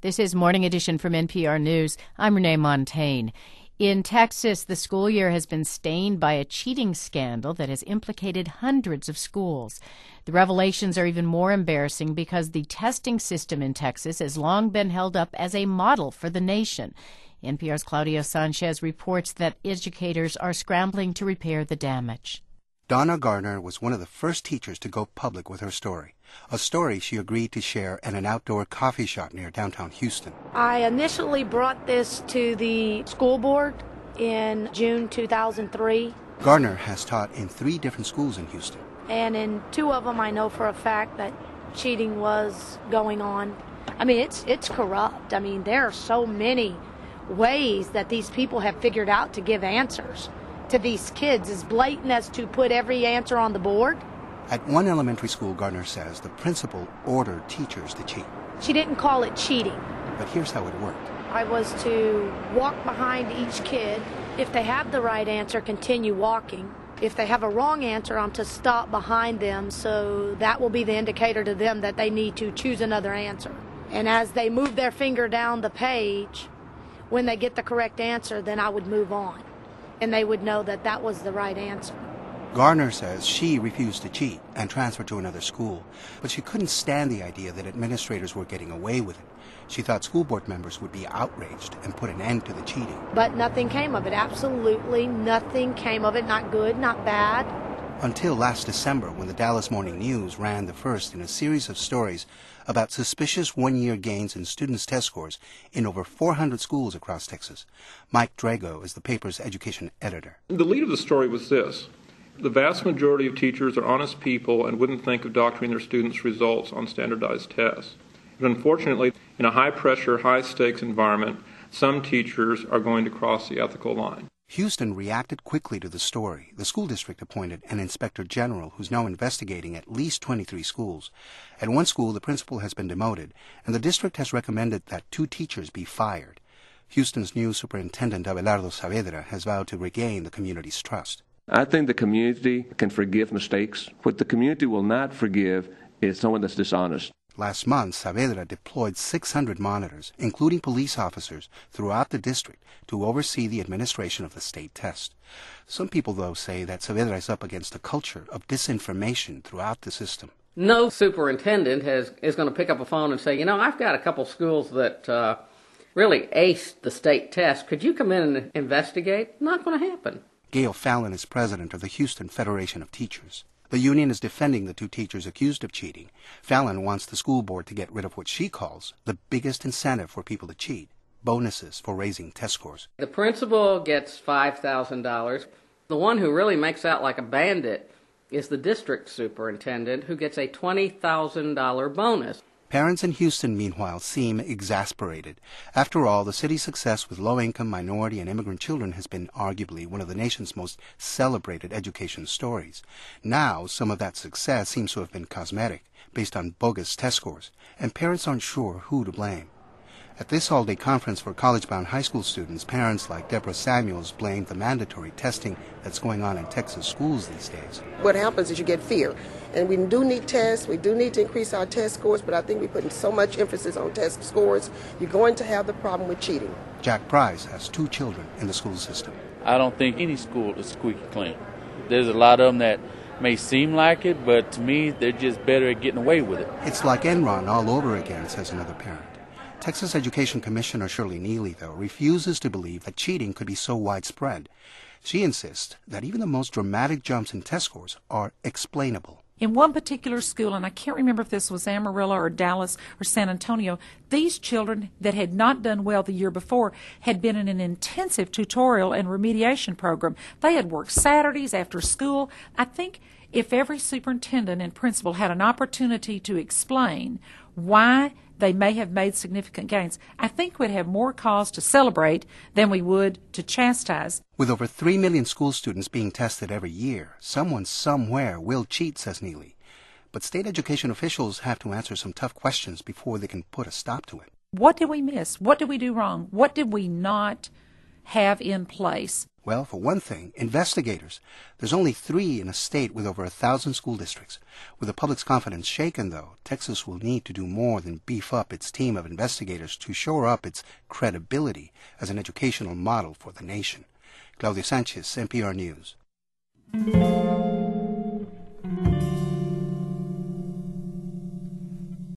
This is Morning Edition from NPR News. I'm Renee Montaigne. In Texas, the school year has been stained by a cheating scandal that has implicated hundreds of schools. The revelations are even more embarrassing because the testing system in Texas has long been held up as a model for the nation. NPR's Claudio Sanchez reports that educators are scrambling to repair the damage. Donna Garner was one of the first teachers to go public with her story, a story she agreed to share at an outdoor coffee shop near downtown Houston. I initially brought this to the school board in June 2003. Garner has taught in 3 different schools in Houston. And in 2 of them, I know for a fact that cheating was going on. I mean, it's corrupt. I mean, there are so many ways that these people have figured out to give answers to these kids, as blatant as to put every answer on the board. At one elementary school, Garner says the principal ordered teachers to cheat. She didn't call it cheating. But here's how it worked. I was to walk behind each kid. If they have the right answer, continue walking. If they have a wrong answer, I'm to stop behind them, so that will be the indicator to them that they need to choose another answer. And as they move their finger down the page, when they get the correct answer, then I would move on. And they would know that that was the right answer. Garner says she refused to cheat and transferred to another school, but she couldn't stand the idea that administrators were getting away with it. She thought school board members would be outraged and put an end to the cheating. But nothing came of it. Absolutely nothing came of it. Not good, not bad. Until last December, when the Dallas Morning News ran the first in a series of stories about suspicious one-year gains in students' test scores in over 400 schools across Texas. Mike Drago is the paper's education editor. The lead of the story was this. The vast majority of teachers are honest people and wouldn't think of doctoring their students' results on standardized tests. But unfortunately, in a high-pressure, high-stakes environment, some teachers are going to cross the ethical line. Houston reacted quickly to the story. The school district appointed an inspector general who's now investigating at least 23 schools. At one school, the principal has been demoted, and the district has recommended that 2 teachers be fired. Houston's new superintendent, Abelardo Saavedra, has vowed to regain the community's trust. I think the community can forgive mistakes. What the community will not forgive is someone that's dishonest. Last month, Saavedra deployed 600 monitors, including police officers, throughout the district to oversee the administration of the state test. Some people, though, say that Saavedra is up against a culture of disinformation throughout the system. No superintendent is going to pick up a phone and say, I've got a couple schools that really aced the state test. Could you come in and investigate? Not going to happen. Gail Fallon is president of the Houston Federation of Teachers. The union is defending the 2 teachers accused of cheating. Fallon wants the school board to get rid of what she calls the biggest incentive for people to cheat, bonuses for raising test scores. The principal gets $5,000. The one who really makes out like a bandit is the district superintendent, who gets a $20,000 bonus. Parents in Houston, meanwhile, seem exasperated. After all, the city's success with low-income, minority, and immigrant children has been arguably one of the nation's most celebrated education stories. Now, some of that success seems to have been cosmetic, based on bogus test scores, and parents aren't sure who to blame. At this all-day conference for college-bound high school students, parents like Deborah Samuels blamed the mandatory testing that's going on in Texas schools these days. What happens is you get fear. And we do need tests, we do need to increase our test scores, but I think we're putting so much emphasis on test scores, you're going to have the problem with cheating. Jack Price has 2 children in the school system. I don't think any school is squeaky clean. There's a lot of them that may seem like it, but to me, they're just better at getting away with it. It's like Enron all over again, says another parent. Texas Education Commissioner Shirley Neely, though, refuses to believe that cheating could be so widespread. She insists that even the most dramatic jumps in test scores are explainable. In one particular school, and I can't remember if this was Amarillo or Dallas or San Antonio, these children that had not done well the year before had been in an intensive tutorial and remediation program. They had worked Saturdays after school. I think if every superintendent and principal had an opportunity to explain why they may have made significant gains, I think we'd have more cause to celebrate than we would to chastise. With over 3 million school students being tested every year, someone somewhere will cheat, says Neely. But state education officials have to answer some tough questions before they can put a stop to it. What did we miss? What did we do wrong? What did we not have in place? Well, for one thing, investigators. There's only 3 in a state with over 1,000 school districts. With the public's confidence shaken, though, Texas will need to do more than beef up its team of investigators to shore up its credibility as an educational model for the nation. Claudia Sanchez, NPR News.